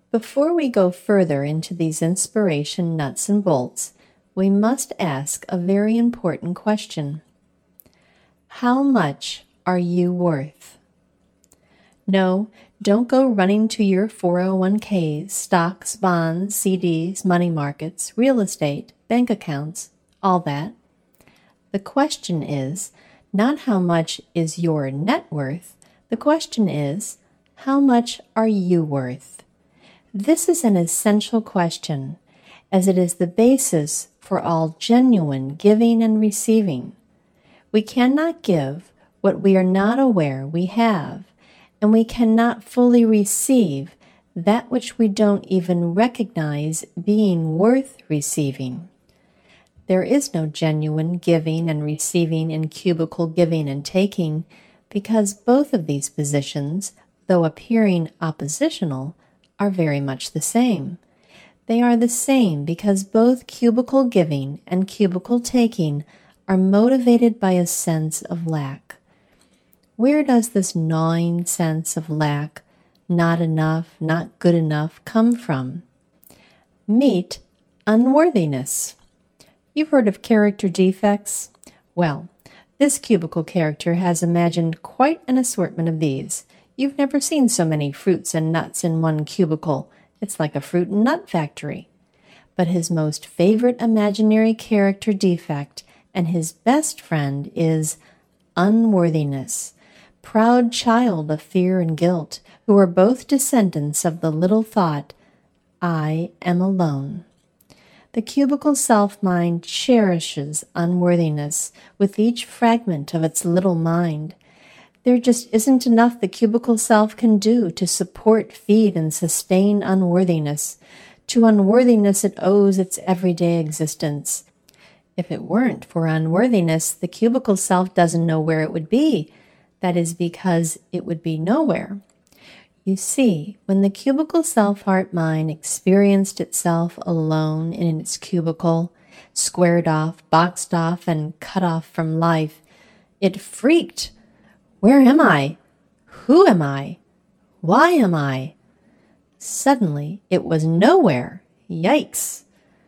Before we go further into these inspiration nuts and bolts, we must ask a very important question. How much are you worth? No, don't go running to your 401ks, stocks, bonds, CDs, money markets, real estate, bank accounts, all that. The question is not how much is your net worth. The question is, how much are you worth? This is an essential question, as it is the basis for all genuine giving and receiving. We cannot give what we are not aware we have, and we cannot fully receive that which we don't even recognize being worth receiving. There is no genuine giving and receiving in cubicle giving and taking, because both of these positions, though appearing oppositional, are very much the same. They are the same because both cubicle giving and cubicle taking are motivated by a sense of lack. Where does this gnawing sense of lack, not enough, not good enough, come from? Meet unworthiness. You've heard of character defects? Well, this cubicle character has imagined quite an assortment of these. You've never seen so many fruits and nuts in one cubicle. It's like a fruit and nut factory. But his most favorite imaginary character defect and his best friend is unworthiness, proud child of fear and guilt, who are both descendants of the little thought, I am alone. The cubicle self-mind cherishes unworthiness with each fragment of its little mind. There just isn't enough the cubicle self can do to support, feed, and sustain unworthiness. To unworthiness it owes its everyday existence. If it weren't for unworthiness, the cubicle self doesn't know where it would be. That is because it would be nowhere. You see, when the cubicle self-heart mind experienced itself alone in its cubicle, squared off, boxed off, and cut off from life, it freaked. Where am I? Who am I? Why am I? Suddenly, it was nowhere. Yikes!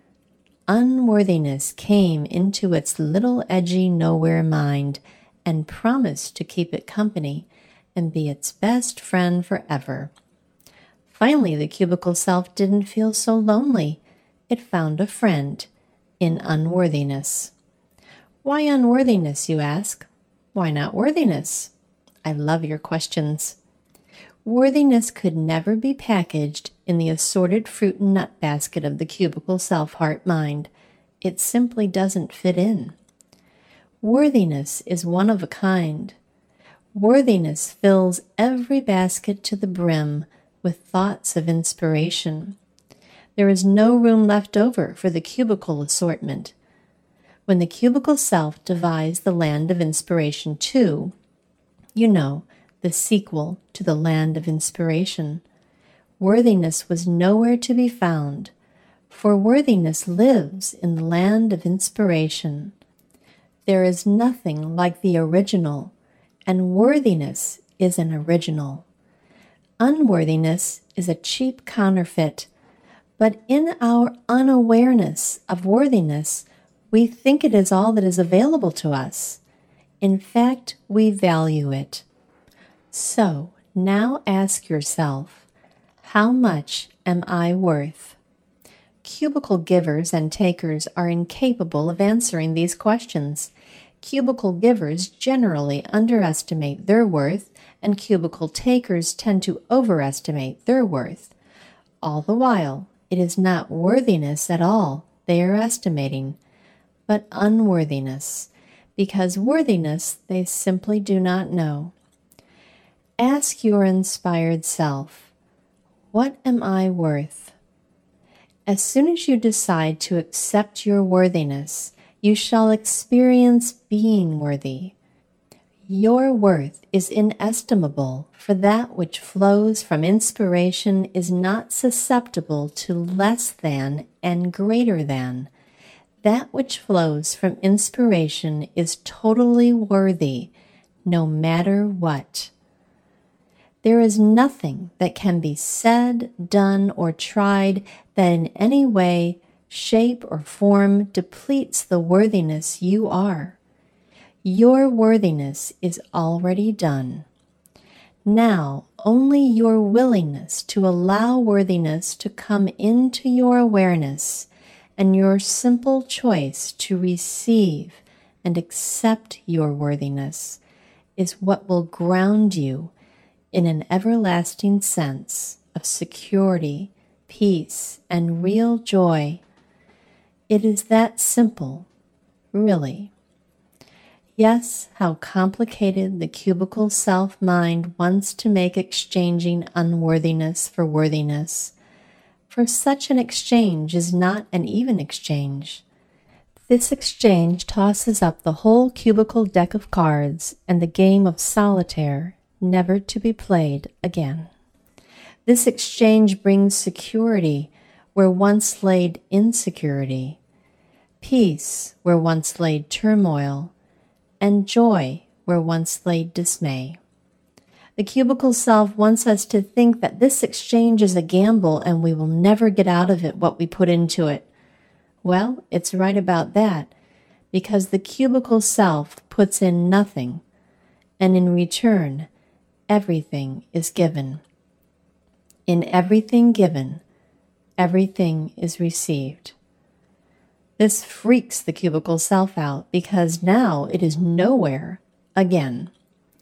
Unworthiness came into its little edgy nowhere mind and promised to keep it company and be its best friend forever. Finally, the cubicle self didn't feel so lonely. It found a friend in unworthiness. Why unworthiness, you ask? Why not worthiness? I love your questions. Worthiness could never be packaged in the assorted fruit and nut basket of the cubicle self-heart mind. It simply doesn't fit in. Worthiness is one of a kind. Worthiness fills every basket to the brim with thoughts of inspiration. There is no room left over for the cubicle assortment. When the cubicle self devised the Land of Inspiration 2, you know, the sequel to the Land of Inspiration, worthiness was nowhere to be found, for worthiness lives in the Land of Inspiration. There is nothing like the original, and worthiness is an original. Unworthiness is a cheap counterfeit, but in our unawareness of worthiness, we think it is all that is available to us. In fact, we value it. So now ask yourself, how much am I worth? Cubicle givers and takers are incapable of answering these questions. Cubicle givers generally underestimate their worth, and cubicle takers tend to overestimate their worth. All the while, it is not worthiness at all they are estimating, but unworthiness, because worthiness they simply do not know. Ask your inspired self, what am I worth? As soon as you decide to accept your worthiness, you shall experience being worthy. Your worth is inestimable, for that which flows from inspiration is not susceptible to less than and greater than. That which flows from inspiration is totally worthy, no matter what. There is nothing that can be said, done, or tried that in any way, shape, or form depletes the worthiness you are. Your worthiness is already done. Now, only your willingness to allow worthiness to come into your awareness and your simple choice to receive and accept your worthiness is what will ground you in an everlasting sense of security, peace, and real joy. It is that simple, really. Yes, how complicated the cubicle self-mind wants to make exchanging unworthiness for worthiness. For such an exchange is not an even exchange. This exchange tosses up the whole cubicle deck of cards and the game of solitaire, never to be played again. This exchange brings security where once laid insecurity, peace where once laid turmoil, and joy where once laid dismay. The cubicle self wants us to think that this exchange is a gamble and we will never get out of it what we put into it. Well, it's right about that, because the cubicle self puts in nothing, and in return, everything is given. In everything given, everything is received. This freaks the cubicle self out because now it is nowhere again.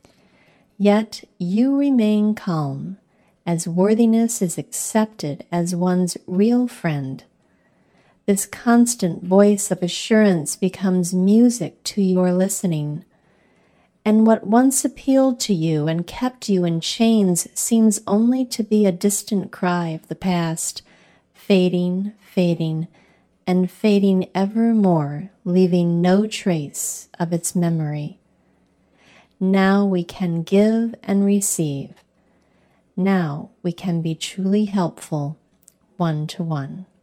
Yet you remain calm as worthiness is accepted as one's real friend. This constant voice of assurance becomes music to your listening, and what once appealed to you and kept you in chains seems only to be a distant cry of the past, fading, and fading ever more, leaving no trace of its memory. Now we can give and receive. Now we can be truly helpful one to one.